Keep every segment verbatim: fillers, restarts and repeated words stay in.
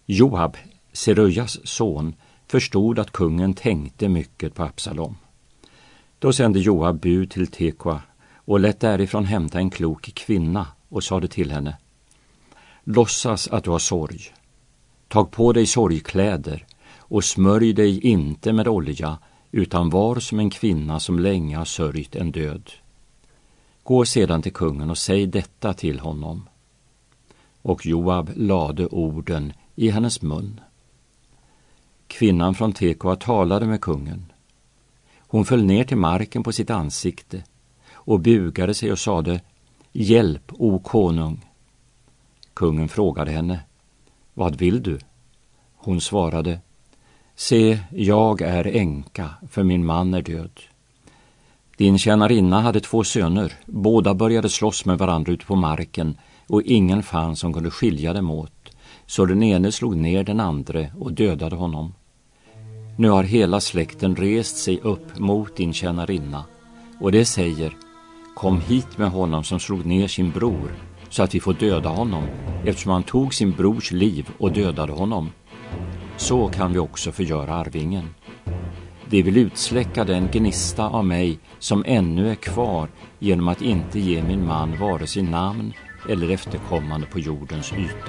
Joab, Serujas son, förstod att kungen tänkte mycket på Absalom. Då sände Joab bud till Tekoa och lät därifrån hämta en klok kvinna och sade till henne: låtsas att du har sorg. Tag på dig sorgkläder och smörj dig inte med olja, utan var som en kvinna som länge har sörjt en död. Gå sedan till kungen och säg detta till honom. Och Joab lade orden i hennes mun. Kvinnan från Tekoa talade med kungen. Hon föll ner till marken på sitt ansikte och bugade sig och sade: hjälp, o konung. Kungen frågade henne: vad vill du? Hon svarade: se, jag är änka, för min man är död. Din tjänarinna hade två söner, båda började slåss med varandra ute på marken, och ingen fann som kunde skilja dem åt, så den ene slog ner den andre och dödade honom. Nu har hela släkten rest sig upp mot din tjänarinna, och det säger: kom hit med honom som slog ner sin bror, så att vi får döda honom, eftersom han tog sin brors liv och dödade honom. Så kan vi också förgöra arvingen. De vill utsläcka den gnista av mig som ännu är kvar genom att inte ge min man vare sig namn eller efterkommande på jordens yta.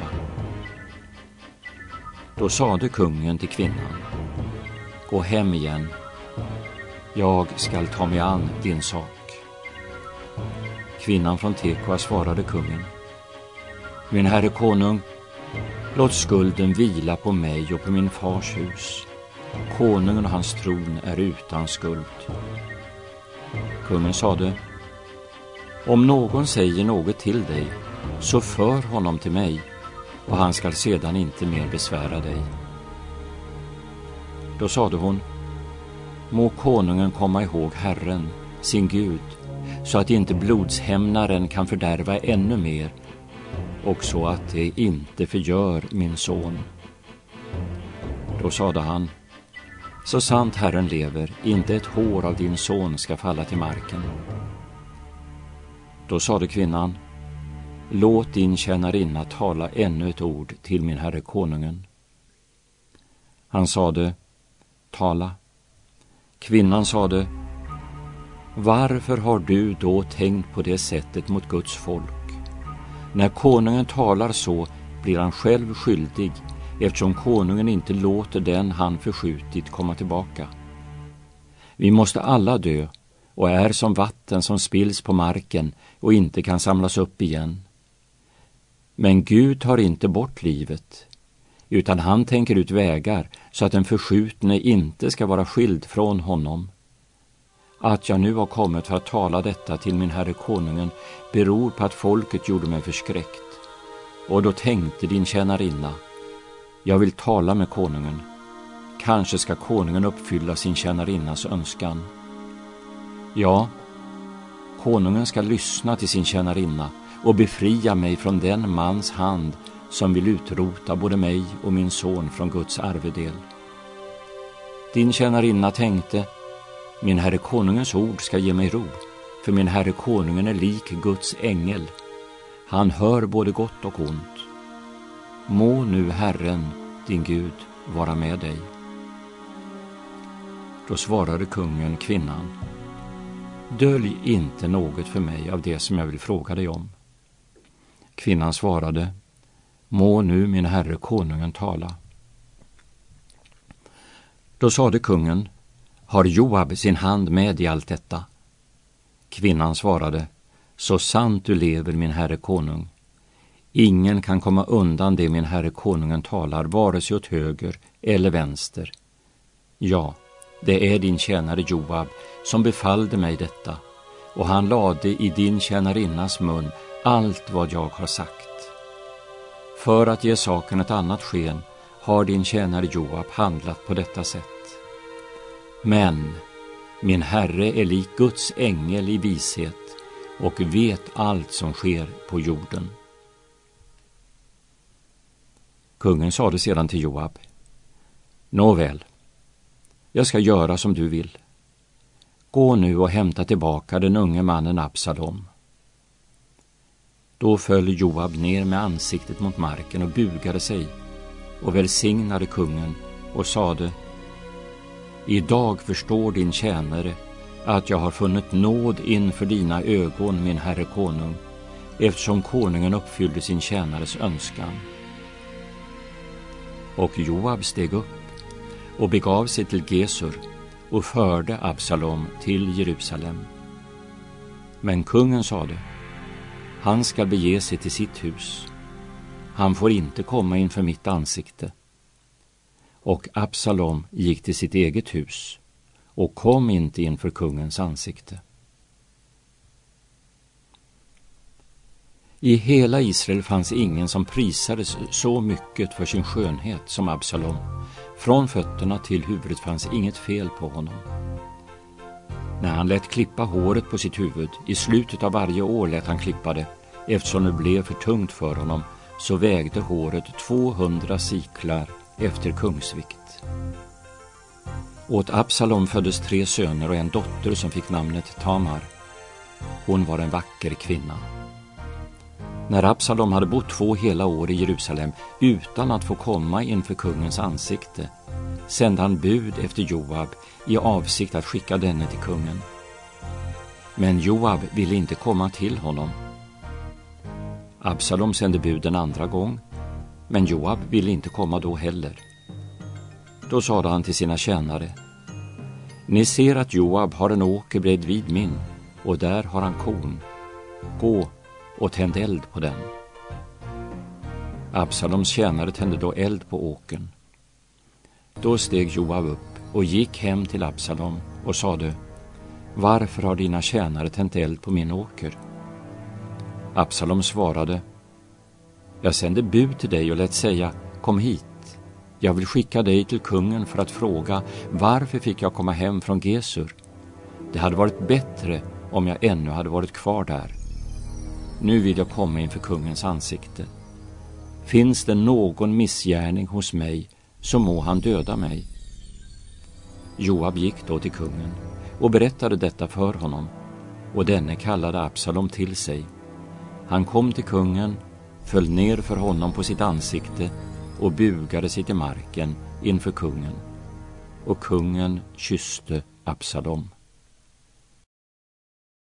Då sade kungen till kvinnan: gå hem igen. Jag skall ta mig an din sak. Kvinnan från Tekoa svarade kungen: min herre konung, låt skulden vila på mig och på min fars hus. Konungen och hans tron är utan skuld. Kungen sade: om någon säger något till dig, så för honom till mig, och han skall sedan inte mer besvära dig. Då sade hon: må konungen komma ihåg Herren, sin Gud, så att inte blodshämnaren kan fördärva ännu mer, och så att det inte förgör min son. Då sade han: så sant Herren lever, inte ett hår av din son ska falla till marken. Då sade kvinnan: låt din tjänarinna tala ännu ett ord till min herre konungen. Han sade: tala. Kvinnan sade: varför har du då tänkt på det sättet mot Guds folk? När konungen talar så blir han själv skyldig, eftersom konungen inte låter den han förskjutit komma tillbaka. Vi måste alla dö och är som vatten som spills på marken och inte kan samlas upp igen. Men Gud tar inte bort livet, utan han tänker ut vägar så att den förskjutne inte ska vara skild från honom. Att jag nu har kommit för att tala detta till min herre konungen beror på att folket gjorde mig förskräckt. Och då tänkte din tjänarinna: jag vill tala med konungen. Kanske ska konungen uppfylla sin tjänarinnas önskan. Ja, konungen ska lyssna till sin tjänarinna och befria mig från den mans hand som vill utrota både mig och min son från Guds arvedel. Din tjänarinna tänkte: min herre konungens ord ska ge mig ro, för min herre konungen är lik Guds ängel. Han hör både gott och ont. Må nu Herren, din Gud, vara med dig. Då svarade kungen kvinnan: dölj inte något för mig av det som jag vill fråga dig om. Kvinnan svarade: må nu min herre konungen tala. Då sade kungen: har Joab sin hand med i allt detta? Kvinnan svarade: så sant du lever, min herre konung. Ingen kan komma undan det min herre konungen talar, vare sig åt höger eller vänster. Ja, det är din tjänare Joab som befallde mig detta, och han lade i din tjänarinnas mun allt vad jag har sagt. För att ge saken ett annat sken har din tjänare Joab handlat på detta sätt. Men min herre är lik Guds ängel i vishet och vet allt som sker på jorden. Kungen sade sedan till Joab: nåväl, jag ska göra som du vill. Gå nu och hämta tillbaka den unge mannen Absalom. Då föll Joab ner med ansiktet mot marken och bugade sig. och välsignade kungen och sade: Idag förstår din tjänare att jag har funnit nåd inför dina ögon, min herre konung, eftersom konungen uppfyllde sin tjänares önskan. Och Joab steg upp och begav sig till Gesur och förde Absalom till Jerusalem. Men kungen sade: Han ska bege sig till sitt hus. Han får inte komma inför mitt ansikte. Och Absalom gick till sitt eget hus och kom inte inför kungens ansikte. I hela Israel fanns ingen som prisades så mycket för sin skönhet som Absalom. Från fötterna till huvudet fanns inget fel på honom. När han lät klippa håret på sitt huvud, i slutet av varje år lät han klippa det, eftersom det blev för tungt för honom, så vägde håret tvåhundra siklar efter kungsvikt. Åt Absalom föddes tre söner och en dotter som fick namnet Tamar. Hon var en vacker kvinna. När Absalom hade bott två hela år i Jerusalem utan att få komma inför kungens ansikte, sände han bud efter Joab i avsikt att skicka denne till kungen. Men Joab ville inte komma till honom. Absalom sände bud en andra gång, men Joab ville inte komma då heller. Då sade han till sina tjänare: Ni ser att Joab har en åker bredvid min, och där har han korn. Gå och tänd eld på den. Absaloms tjänare tände då eld på åkern. Då steg Joab upp och gick hem till Absalom och sade: Varför har dina tjänare tänt eld på min åker? Absalom svarade: Jag sände bud till dig och lät säga: Kom hit. Jag vill skicka dig till kungen för att fråga: Varför fick jag komma hem från Gesur? Det hade varit bättre om jag ännu hade varit kvar där. Nu vill jag komma inför kungens ansikte. Finns det någon missgärning hos mig, så må han döda mig. Joab gick då till kungen och berättade detta för honom, och denne kallade Absalom till sig. Han kom till kungen, föll ner för honom på sitt ansikte och bugade sig till marken inför kungen. Och kungen kysste Absalom.